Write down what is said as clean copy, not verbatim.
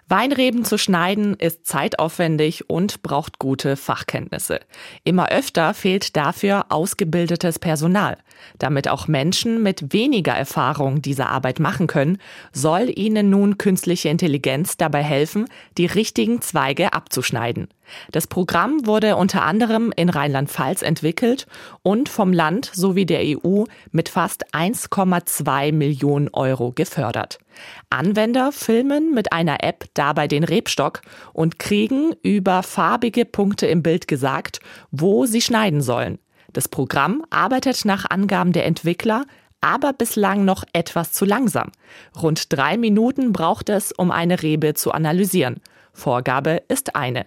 Weinreben zu schneiden ist zeitaufwendig und braucht gute Fachkenntnisse. Immer öfter fehlt dafür ausgebildetes Personal. Damit auch Menschen mit weniger Erfahrung diese Arbeit machen können, soll ihnen nun künstliche Intelligenz dabei helfen, die richtigen Zweige abzuschneiden. Das Programm wurde unter anderem in Rheinland-Pfalz entwickelt und vom Land sowie der EU mit fast 1,2 Millionen Euro gefördert. Anwender filmen mit einer App dabei den Rebstock und kriegen über farbige Punkte im Bild gesagt, wo sie schneiden sollen. Das Programm arbeitet nach Angaben der Entwickler aber bislang noch etwas zu langsam. Rund 3 Minuten braucht es, um eine Rebe zu analysieren. Vorgabe ist eine.